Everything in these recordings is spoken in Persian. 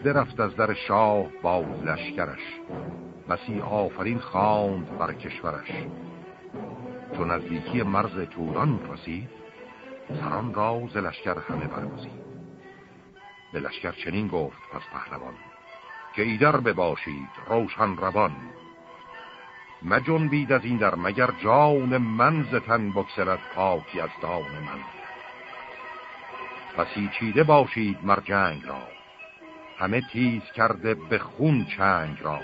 درفت از در شاه باز لشکرش، بسی آفرین خواند بر کشورش. چون نزدیکی مرز توران رسید، سران را ز لشکر همه برگزید. به لشکر چنین گفت پس پهلوان، که ایدر بباشید روشن روان. مجنبید از این در مگر جان من، ز تن بگسلد پاکی از دان من. بسی چیده باشید مر جنگ را، همه تیز کرده به خون چنگ را.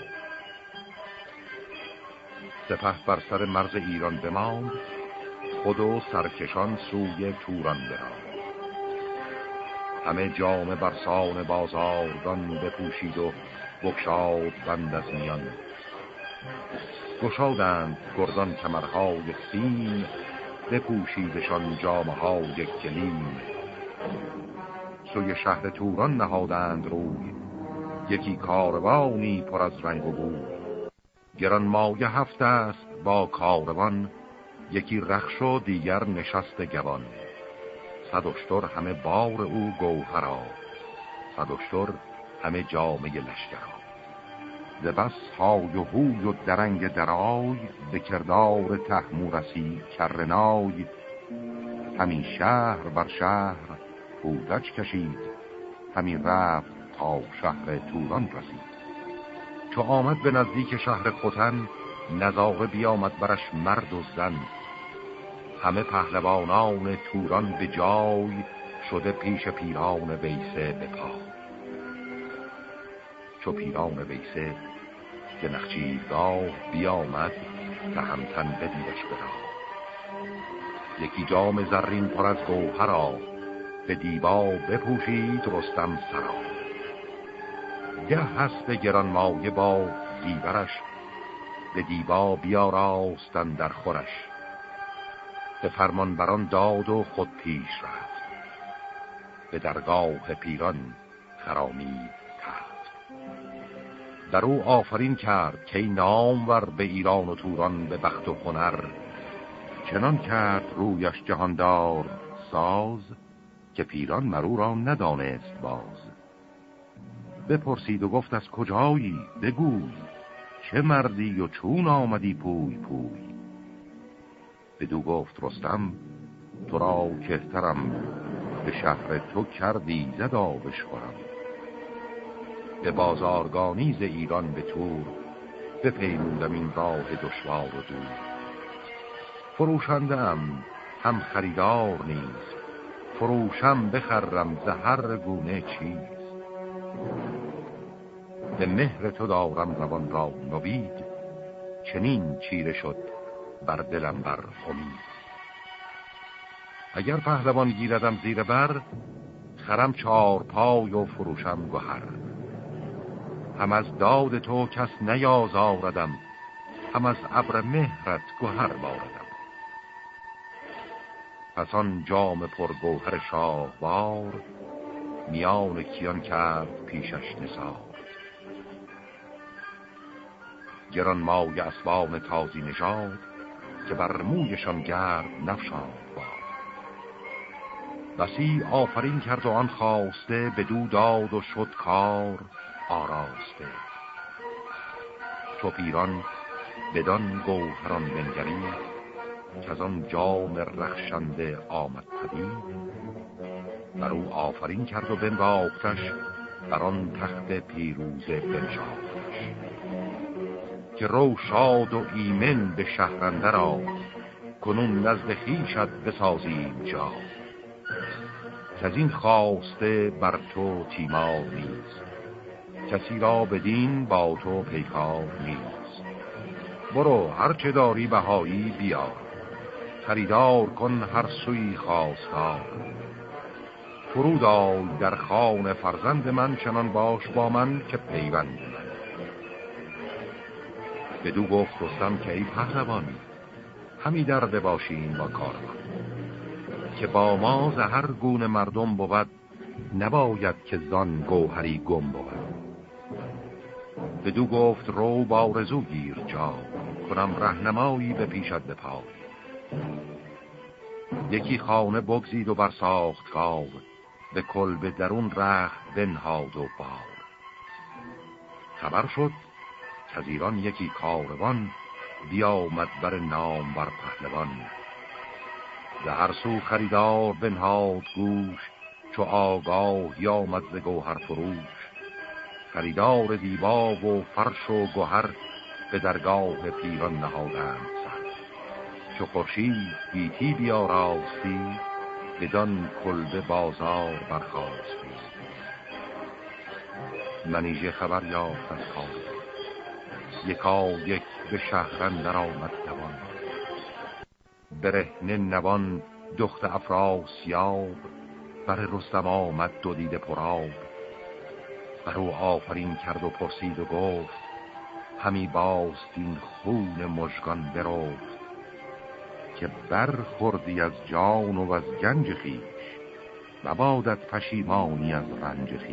سپه بر سر مرز ایران بماند، خود و سرکشان سوی توران براند. همه جامه برسان بازارگان بپوشید و بگشاد بند از میان. گشادند گردان کمرهای سیم، بپوشیدشان جامه های گلیم. سوی شهر توران نهادند روی، یکی کاروانی پر از رنگ و بوی. گران مایه 7 است با کاروان، یکی رخش و دیگر نشست گوان. 100 اشتر همه بار او گوهرا، 100 اشتر همه جامه لشکرا. ز بس های و هوی و درنگ درای، به کردار تحمورسی کرنای. همین شهر بر شهر پودج کشید، همین رفت تا شهر توران رسید. چو آمد به نزدیک شهر ختن، نظاره بیامد برش مرد و زن. همه پهلوانان توران به جای، شده پیش پیران ویسه به پای. چو پیران ویسه به نخچیرگاه بیامد، تهمتن بدیدش براه. یکی جام زرین پر از گوهرا، به دیبا بپوشید رستم سرا. گه هست گران مایه با زیورش، به دیبا بیاراستن در خورش. به فرمان بران داد و خود پیش رفت، به درگاه پیران خرامید تخت. در او آفرین کرد که نامور، به ایران و توران به بخت و هنر. چنان کرد رویش جهاندار ساز، که پیران مرو را ندانست باز. بپرسید و گفت از کجایی بگوی، چه مردی و چون آمدی پوی پوی. بدو گفت رستم تو را کهترم، به شهر تو کردی زدا بشورم. به بازارگانی ز ایران به تور، بپیمودم این راه دشوار و دور. فروشندم هم خریدار نیز، فروشم بخرم ز هر گونه چیز. به مهر تو دارم روان را نوید، چنین چیره شد بر دلم بر امید. اگر پهلوان گیردم زیر بر، خرم 4 پای و فروشم گهر. هم از داد تو کس نیازاردم، هم از ابر مهرت گهر باردم. پس آن جام پرگوهر شاهوار، میان کیان کرد پیشش نثار. گران مایه اسبان تازی نژاد، که بر مویشان گرد نفشاد باد. بسی آفرین کرد و آن خواسته، بدو داد و شد کار آراسته. چو پیران بدان گوهران بنگرید، که از آن جام رخشنده آمد پدید. بر او آفرین کرد و بنواختش، بر آن تخت پیروزه بنشاختش. که رو شاد و ایمن به شهر اندر آ، کنون نزد خویشت بسازیم جا. که از این خواسته بر تو تیمار نیست، کسی را بدین با تو پیکار نیست. برو هر چه داری بهایی بیار، خریدار کن هر سوی خواستار. فرود آی در خان فرزند من، چنان باش با من که پیوند من. بدو گفت رستم که ای پهلوان، همی در بباشیم با کاروان. که با ما ز هر گونه مردم بود، نباید که زان گوهری گم بود. بدو گفت رو بارزو گیر جا، کنم رهنمایی به پیشت به پای. یکی خانه بگزید و برساخت کار، به کلبه درون رخت بنهاد و بار. خبر شد که از ایران یکی کاروان بیامد بر نام بر پهلوان. ز هر سو خریدار بنهاد گوش، چو آگاه آمد ز گوهر فروش. خریدار دیبا و فرش و گوهر به درگاه پیران نهادند سر. چو خورشید گیتی بیاراستی، بدان کلبه بازار برخاستی. منیژه خبر یافت از کار، یکایک به شهر اندر آمد دوان. برهنه نوان دخت افراسیاب، بر رستم آمد دو دیده پرآب. بر او آفرین کرد و پرسید و گفت، همی باست این خون مژگان برفت. که برخوردی از جان و از گنج خویش، مبادت پشیمانی از رنج خویش.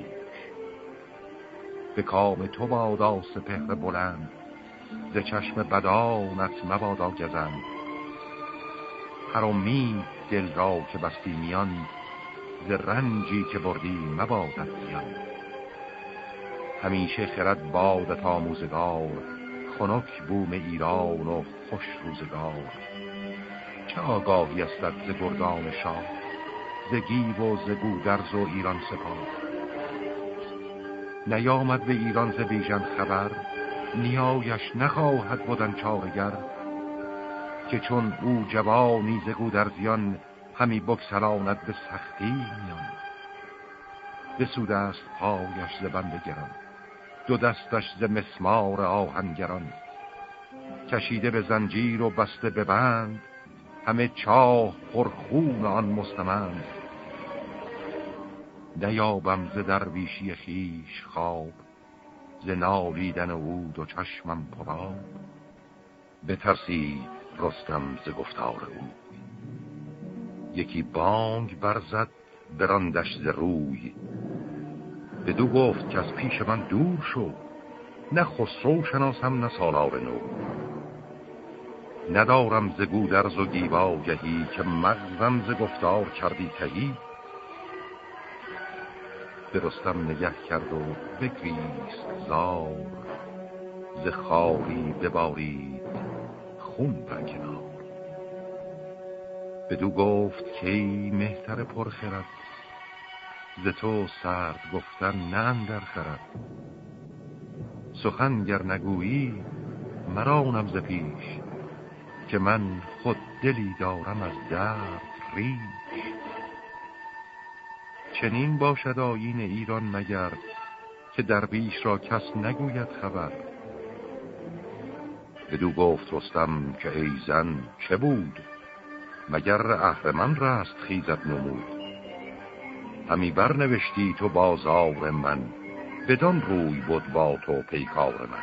به کام تو بادا سپهر بلند، ز چشم بدانت مبادا گزند. هر امید دل را که بستی میان، ز رنجی که بردی مبادت زیان. همیشه خرد بادت آموزگار، خنک بوم ایران و خوش روزگار. چه آگاهی استد ز گردان شاه، ز گیو و ز گودرز و ایران سپاه. نیامد به ایران ز بیژن خبر، نیایش نخواهد بودن چارگر. که چون او جوانی ز گودرزیان، همی بگسلاند به سختی میان. بسوده است پایش ز بند گران، دو دستش ز مسمار آهنگران. کشیده به زنجیر و بسته به بند، همه چاه پرخون آن مستمند. نیابم ز درویشی خویش خواب، ز نالیدن او دو چشمم پرآب. بترسید رستم ز گفتار او، یکی بانگ برزد براندش ز روی. بدو گفت که از پیش من دور شو، نه خسرو شناسم نه سالار نو. ندارم ز گودرز و گیو گهی، که مغزم ز گفتار کردی تهی. به رستم نگه کرد و بگریست زار، ز خواری ببارید خون بر کنار. بدو گفت که ای مهتر پرخرد، ز تو سرد گفتن نه اندر خرد. سخن گر نگویی مرانم ز پیش، که من خود دلی دارم از درد ریش. چنین باشد آیین ایران مگر، که درویش را کس نگوید خبر. بدو گفت رستم که ای زن چه بود، مگر اهرمن رست خیزد نمود. همی برنوشتی تو بازار من، بدان روی بود با تو پیکار من.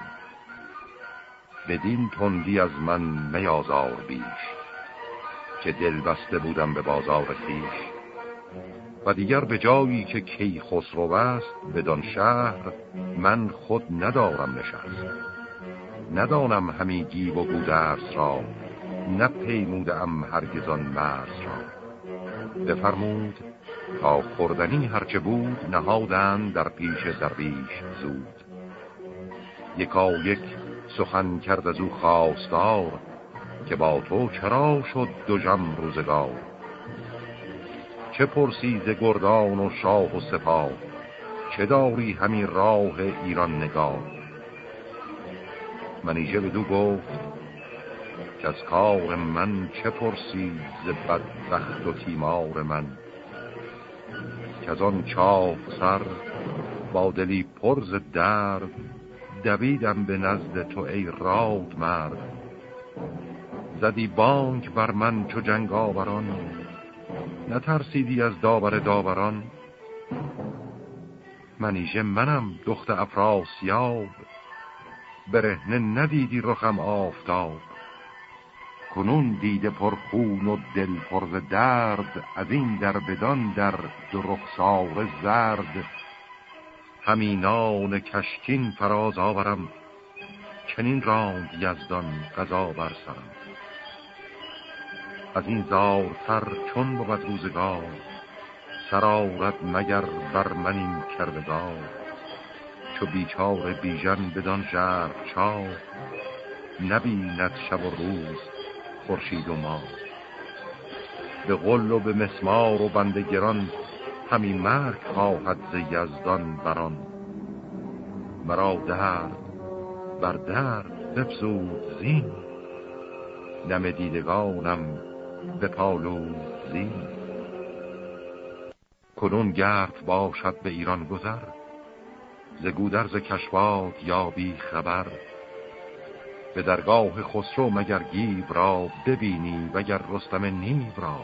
بدین تندی از من میازار بیش، که دل بسته بودم به بازار خویش. و دیگر به جایی که کی خسرو است، بدان شهر من خود ندارم نشست. ندانم همی گیو و گودرز را، نپیمودم هرگزان مرز را. بفرمود تا خوردنی هرچه بود، نهادند در پیش درویش زود. یکایک سخن کرد از او خواستار، که با تو چرا شد دژم روزگار. چه پرسی ز گردان و شاه و سپاه، چه داری همی راه ایران نگاه. منیژه بدو گفت که از کار من چه پرسی ز بدبخت و تیمار من. که از آن چاق سر با دلی پر ز درد، دویدم به نزد تو ای راد مرد. زدی بانگ بر من چو جنگاوران، نترسیدی از داور داوران. منیژه منم دخت افراسیاب، برهنه ندیدی رخم آفتاب. کنون دیده پر خون و دل پر ز درد، از این در بدان در دو رخساره زرد. همینان کشکین فراز آورم، چنین راند یزدان قضا بر سرم. از این زارتر چون بود روزگار، سرآرد مگر بر من این کردگار. چو بیچار بیژن بدان ژرف چاه، نبیند شب و روز خورشید و ماه. به غل و به مسمار و بند گران، همی مرگ خواهد ز یزدان بران. مرا درد بر درد بفزود زین، دم دیدگانم به پالود زین. کنون گرد باشد به ایران گذر، ز گودرز کشواد یابی خبر. به درگاه خسرو مگر گیو را ببینی، وگر رستم نیو را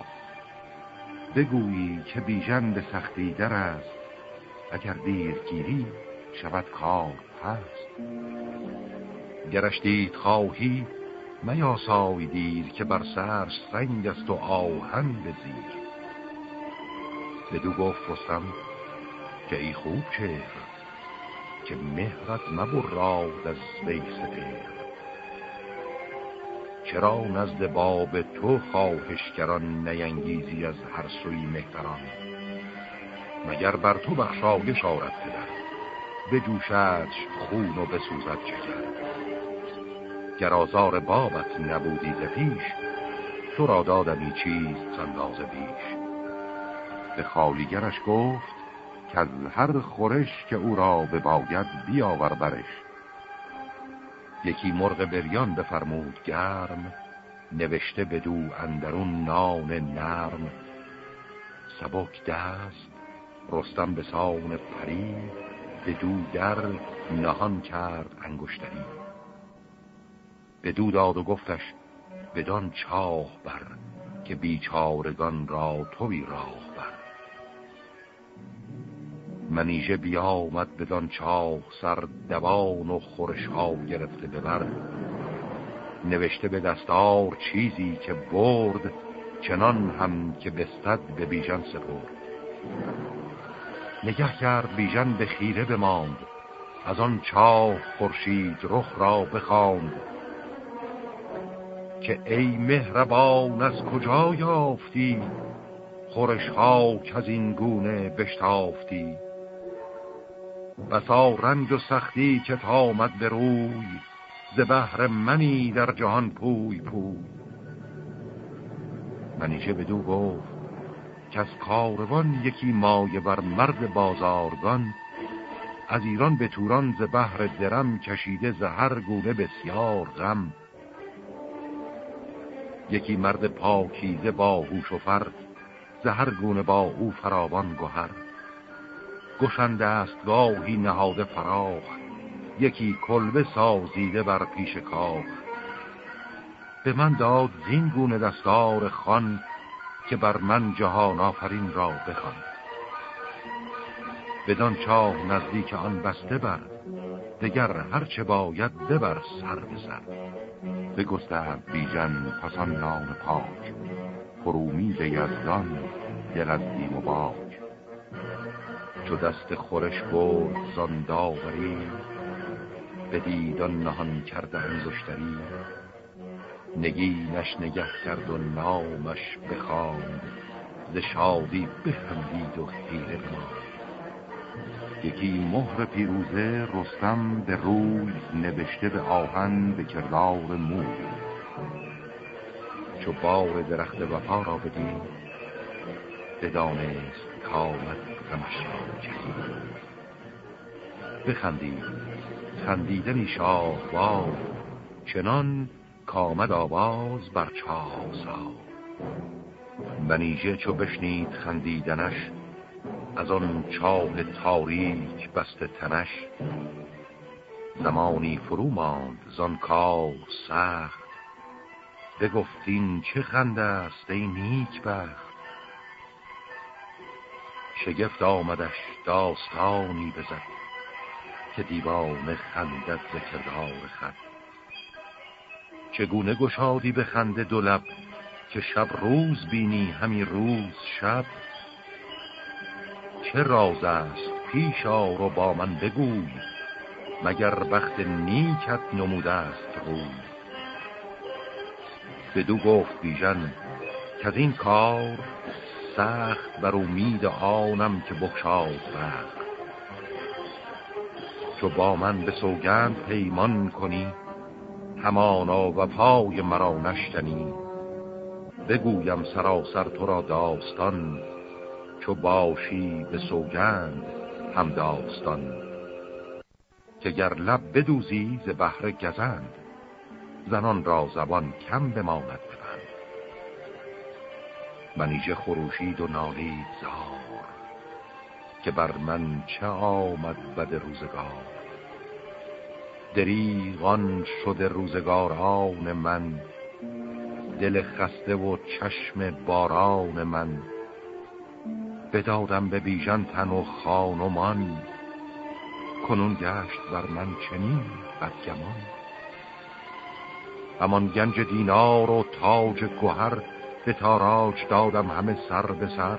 بگویی که بیژن به سختی در است. اگر دیرگیری شود کار هست. گرش دید خواهی میاسای دیر، که بر سرش سنگ است و آهن به زیر. بدو گفت رستم که ای خوب چهر، که مهرت مبراد از وی سپهر. چرا نزد باب تو خواهشگران، نینگیزی از هر سوی مهتران. مگر بر تو بخشایش آرد پدر، بجوشدش خون و بسوزد جگر. گر آزار بابت نبودی ز پیش، تو را دادمی چیز اندازه بیش. به خالیگرش گفت که از هر خورش، که او را بباید بیاور برش. یکی مرغ بریان بفرمود گرم، نوشته بدو اندرون نان نرم. سبک دست رستم به سان پری، بدو در نهان کرد انگشتری. بدو داد و گفتش بدان چاه بر، که بیچارگان را توی راه بر. منیژه بیامد بدان چاه سر، دوان و خورش ها گرفته ببر. نوشته به دستار چیزی که برد، چنان هم که بستد به بیژن سپرد. نگه کرد بیژن به خیره بماند، از آن چاه خورشید رخ را بخواند. که ای مهربان از کجا یافتی، خورش ها که از این گونه بشتافتی. بسا رنج و سختی که تامد به روی، ز بهر منی در جهان پوی پوی. منیژه بدو گفت که از کاروان، یکی مایه بر مرد بازارگان. از ایران به توران ز بهر درم، کشیده ز هر گونه بسیار غم. یکی مرد پاکیزه با هوش و فر، ز هر گونه با او فراوان گوهر. گشنده است گاهی نهاده فراخ، یکی کلبه سازیده بر پیش کاخ. به من داد زین گونه دستار خان، که بر من جهان آفرین را بخوان. بدان چاه نزدیک آن بسته بر، دگر هرچه باید ببر سر به سر. بگسترد بیژن پس آن نام پاک، فرومید یزدان دل از بیم و باک. چو دست خورش برد زان داوری، بدید آن نهان کرده انگشتری. نگینش نگه کرد و نامش بخواند، ز شادی بخندید و خیره بماند. یکی مهر پیروزه رستم به روی، نوشته به آهن به کردار موی. چو بار درخت وفا را بدید، بدانست کامد غمش را کشید. بخندید خندیدنی شاهوار، چنان کامد آواز بر چاه سا. منیژه چو بشنید خندیدنش، از آن چاه تاریک بسته تنش. زمانی فرو ماند زان کار سخت، بگفتین چه خنده است ای نیک بخت. شگفت آمدش داستانی بزد، که دیوانه خندد ز کردار خود. چگونه گشادی به خنده دو لب، که شب روز بینی همی روز شب. چه راز است پیش آر و با من بگوی، مگر بخت نیکت نموده است روی. بدو گفت بیژن که از این کار سخت، بر امید آنم که بخشاد بخت. چو با من به سوگند پیمان کنی، همانا وفای مرا نشکنی. بگویم سراسر تو را داستان، چو باشی به سوگند هم داستان. که گر لب بدوزی ز بحر گزند، زنان را زبان کم بماند ببند. منیژه خروشید و نالید زار، که بر من چه آمد بد روزگار. دریغان شده روزگاران من، دل خسته و چشم باران من. بدادم به بیژن تن و خانمان، کنون گشت بر من چنین بدگمان. همان گنج دینار و تاج گوهر، به تاراج دادم همه سر به سر.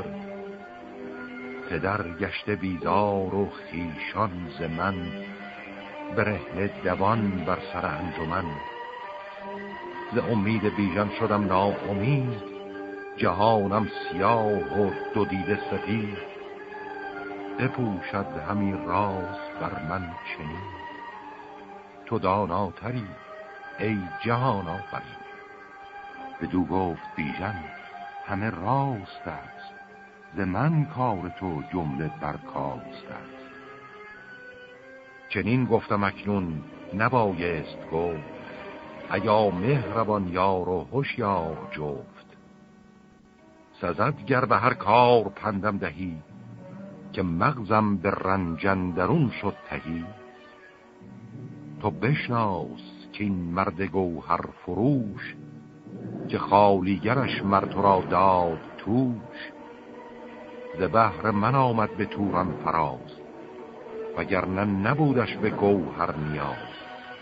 پدر گشته بیزار و خیشان ز من، برهنه دوان بر سر انجمن. ز امید بیژن شدم ناامید، جهانم سیاه و دو دیده سپید. بپوشد همی راز بر من چنین، تو داناتری ای جهان آفرین. بدو گفت بیژن همه راست است، ز من کار تو جمله برکاست است. چنین گفتم اکنون نبایست گفت، ایا مهربان یار و هوشیار جفت. سزد گر به هر کار پندم دهی، که مغزم به رنج اندرون شد تهی. تو بشناس که این مرد گوهر فروش، که خالیگرش مر تو را داد توش. ز بحر من آمد به توران فراز، وگرنه نبودش به گوهر نیاز.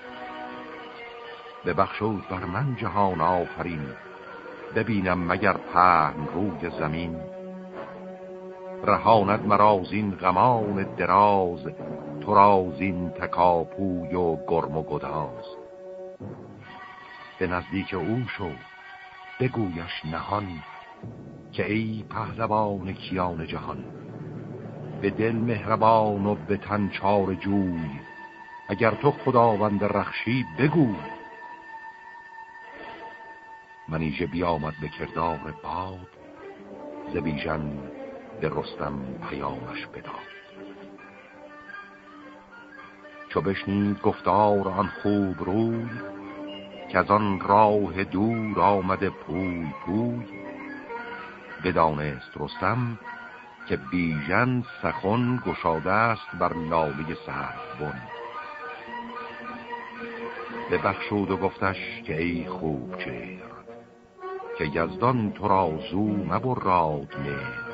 ببخشود بر من جهان آفرین، ببینم مگر پهن روی زمین. رهاند مرا زین غمان دراز، تو را زین تکاپوی و گرم و گداز. به نزدیک او شو بگویش نهان، که ای پهلوان کیان جهان. به دل مهربان و به تن چار جوی، اگر تو خداوند رخشی بگو. منیژه بیامد به کردار باد، ز بیژن به رستم پیامش بداد. چو بشنید گفتار آن خوب روی، که از آن راه دور آمده پوی پوی. بدانست رستم که بیژن سخن گشاده است بر لاله سربن. ببخشود و گفتش که ای خوب چهر، که یزدان تو را زو مبراد مهر.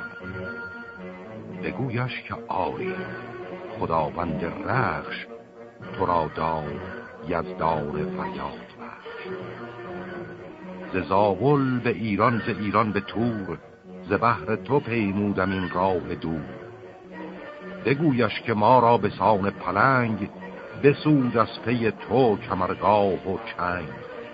بگویش که آری خداوند رخش، تو را داد یزدان فریاد بخش. ز زابل به ایران، ز ایران به تور، ز بحر تو پیمودم این راه دور. بگویش که ما را به سان پلنگ، بسود از پی تو کمرگاه و چنگ.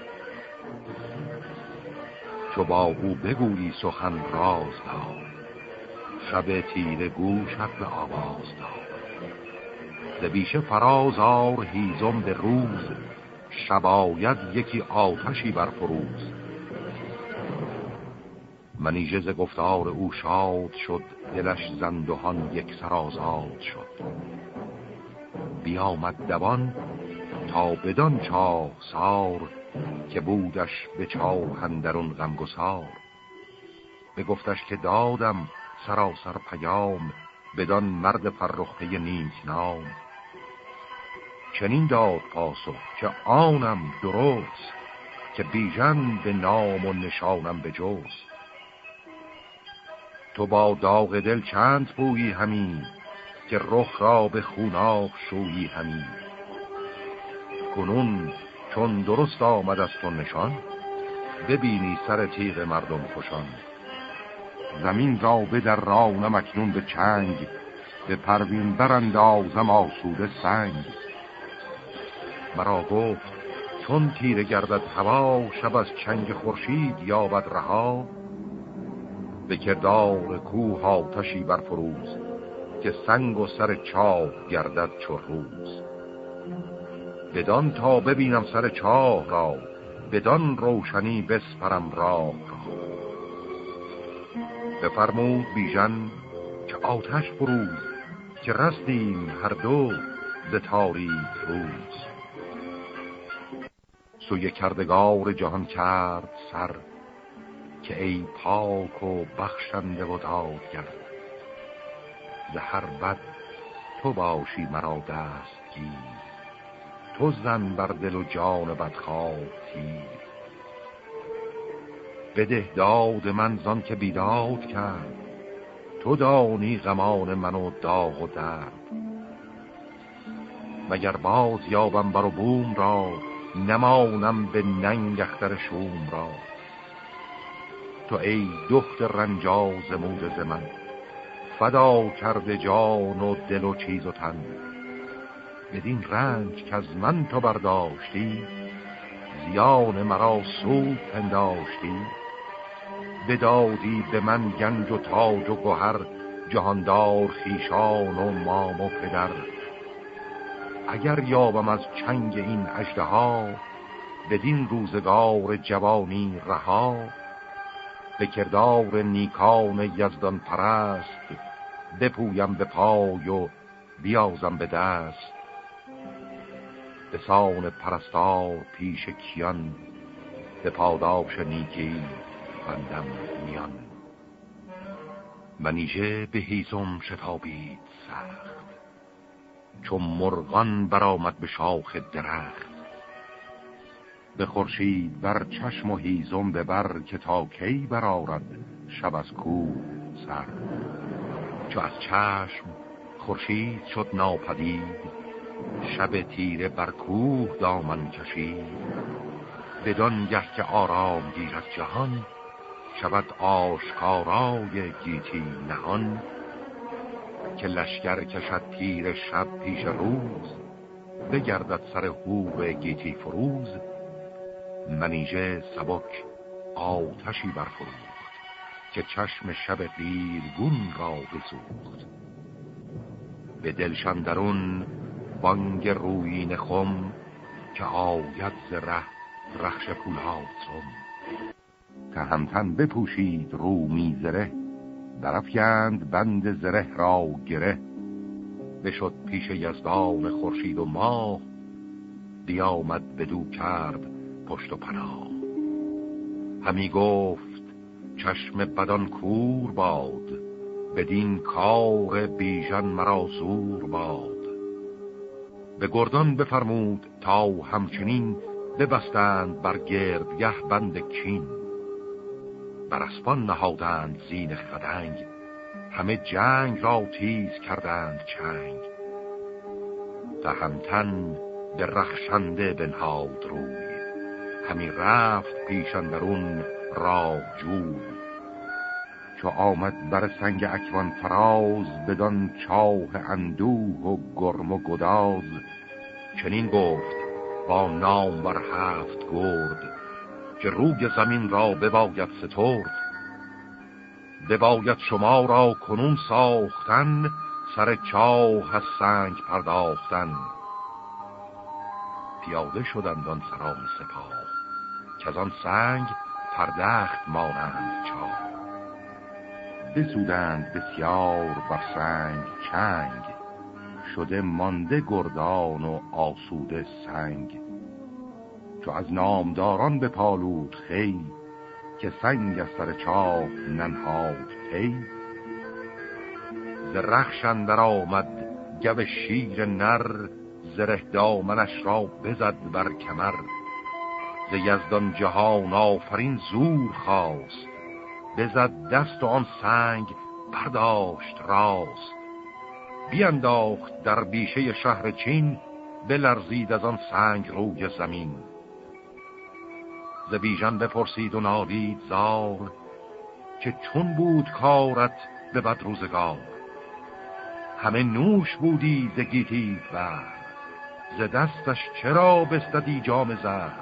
چو با او بگویی سخن راز دار، شب تیره گوشت به آواز دار. ز بیشه فراز آر هیزم به روز، شباید یکی آتشی بر فروز. منیژه ز گفتار او شاد شد، دلش زندهان یک سر آزاد شد. بیامد دوان تا بدان چاه سار، که بودش به چاه اندرون غمگسار. بگفتش که دادم سراسر پیام، بدان مرد فرخته نیک نام. چنین داد پاسخ که آنم درست، که بیژن به نام و نشانم بجست. تو با داغ دل چند پویی همی، که رخ را به خوناب شویی همی. کنون چون درست آمد از تو نشان، ببینی سر تیغ مردم کشان. زمین را بدر رانم اکنون به چنگ، به پروین براندازم آسوده سنگ. مرا گفت چون تیره گردد هوا، شب از چنگ خورشید یابد رها. به کردار کوه آتشی برفروز، که سنگ و سر چاه گردد چو روز. بدان تا ببینم سر چاه را، بدان روشنی بسپرم راه را. بفرمود بیژن که آتش فروز، که رستیم هر دو ز تاریک روز. سوی کردگار جهان کرد سر، که ای پاک و بخشنده و دادگر. ز هر بد تو باشی مرا دستگیر، تو زن بر دل و جان بدخواه تیر. بده داد من زان که بیداد کرد، تو دانی غمان من و داغ و درد. مگر باز یابم بر و بوم را، نمانم به ننگ اختر شوم را. تو ای دخت رنجاز موده ز من، فدا کرده جان و دل و چیز و تن. بدین رنج که از من تو برداشتی، زیان مرا سود پنداشتی. بدادی به من گنج و تاج و گوهر، جهاندار خیشان و مام و پدر. اگر یابم از چنگ این اژدها، بدین روزگار جوانی رها. به کردار نیکان یزدان پرست، بپویم به پای و بیازم به دست. به سان پرستار پیش کیان، به پاداش نیکی بندم میان. منیژه به هیزم شتابید سخت، چون مرغان برآمد به شاخ درخت. به خورشید بر چشم و هیزم ببر، که تا کی برآرد شب از کوه سر. چو از چشم خورشید شد ناپدید، شب تیره بر کوه دامن کشید. بدان گه که آرام گیرد جهان، شود آشکارای گیتی نهان. که لشکر کشد تیر شب پیش روز، بگردد سر هور گیتی فروز. منیژه سبک آتشی برفروخت، که چشم شب قیرگون را بسوخت. به دلشان درون بانگ رویین خم، که آید ز ره رخش پولاد سم. تهمتن بپوشید رومی زره، برافکند بند زره را گره. بشد پیش یزدان خورشید و ماه، بیامد بدو کرد پشت و پناه. همی گفت چشم بدان کور باد، بدین کار بیژن مرا زور باد. به گردان بفرمود تا همچنین، ببستند بر گردگه بند کین. بر اسپان نهادند زین خدنگ، همه جنگ را تیز کردند چنگ. تهمتن به رخشنده بنهاد روی، همی رفت پیش اندرون راه جوی. چو آمد بر سنگ اکوان فراز، بدان چاه اندوه و گرم و گداز. چنین گفت با نام بر 7 گرد، که روی زمین را بباید سترد. بباید شما را کنون ساختن، سر چاه از سنگ پرداختن. پیاده شدند آن سران سپاه، که از آن سنگ پردخت مانند چاه. بسودند بسیار بر سنگ چنگ، شده مانده گردان و آسوده سنگ. چو از نامداران به پالود خی، که سنگ از سر چاه ننهاد پی. ز رخش اندر آمد گو شیر نر، زره دامنش را بزد بر کمر. ز یزدان جهان آفرین زور خواست، بزد دست و آن سنگ برداشت راست. بینداخت در بیشه شهر چین، بلرزید از آن سنگ روی زمین. ز بیژن بپرسید و نالید زار، که چون بود کارت به بد روزگار. همه نوش بودی ز گیتی بر، ز دستش چرا بستدی جام زهر.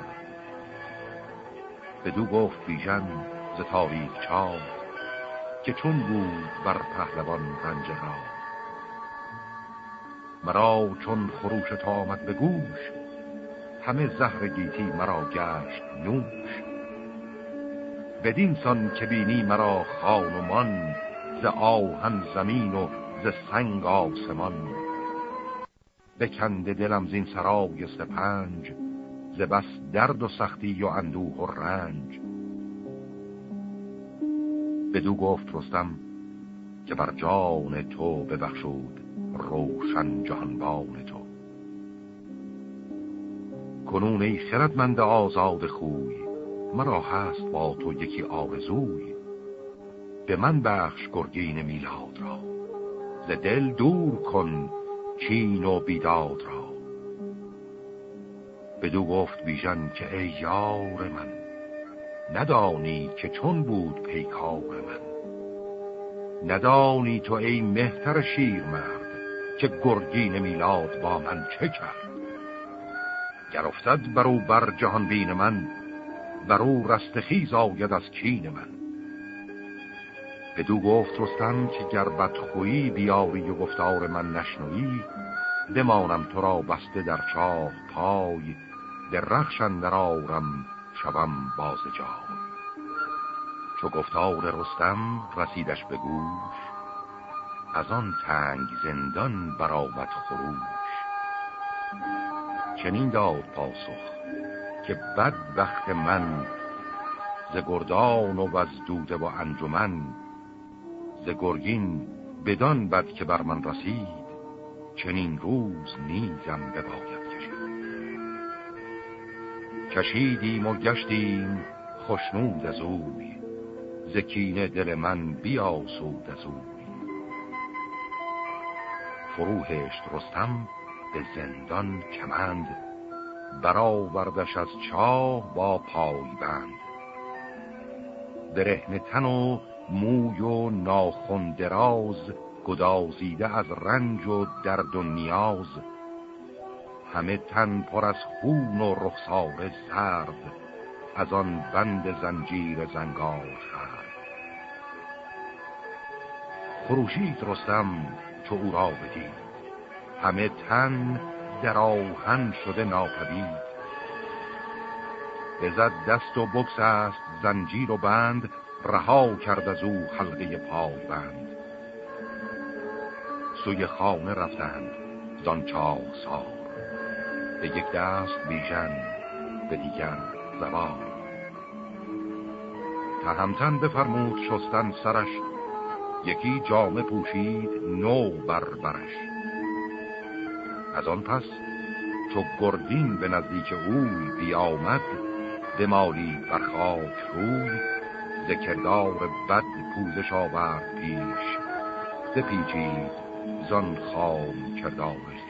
بدو گفت بیژن ز تاریک چاه، که چون بود بر پهلوان رنج را. مرا چون خروش تو آمد به گوش، همه زهر گیتی مرا گشت نوش. بدین سان که بینی مرا خانمان، ز آهن زمین و ز سنگ آسمان. بکنده دلم زین سرای سپنج، ز بس درد و سختی و اندوه و رنج. بدو گفت رستم که بر جان تو ببخشود روشن جهانبان تو. کنون ای خردمند آزاد خوی، مرا هست با تو یکی آرزوی. به من بخش گرگین میلاد را، ز دل دور کن کین و بیداد را. بدو گفت بیژن که ای یار من، ندانی که چون بود پیکار من. ندانی تو ای مهتر شیر مرد، که گرگین میلاد با من چه کرد. گر افتد برو بر جهان بین من، برو رستخیز آید از کین من. بدو گفت رستم که گر بدخویی بیاری و گفتار من نشنوی، بمانم تو را بسته در چاه پای، درخش اندر آرم شوم باز جای. چو گفتار رستم رسیدش به گوش، از آن تنگ زندان برآمد خروش. چنین داد پاسخ که بد وقت من، ز گردان و از دوده و انجمن. ز گرگین بدان بد که بر من رسید، چنین روز نیزم بباید کشیدیم و گشتیم خشنود از اوی، ز کینه دل من بیاسود از اوی. فروهشت رستم به زندان کمند، برآوردش از چاه با پایبند. برهنه تن و موی و ناخن دراز، گدازیده از رنج و درد و نیاز. همه تن پر از خون و رخسار زرد، از آن بند زنجیر زنگار خرد. خروشید رستم چو او را بدید، همه تن در آهن شده ناپدید. بزد دست و بگسست زنجیر و بند، رها کرد از او حلقه پای بند. سوی خانه رفتند زان چاه سار، به یک دست بیژن به دیگر زبان. تهمتن بفرمود شستن سرش، یکی جامه پوشید نو بر برش. از آن پس چو گرگین به نزدیک اوی بیامد، بمالید بر خاک روی. ز کردار بد پوزش آورد پیش، بپیچید زان خام کردار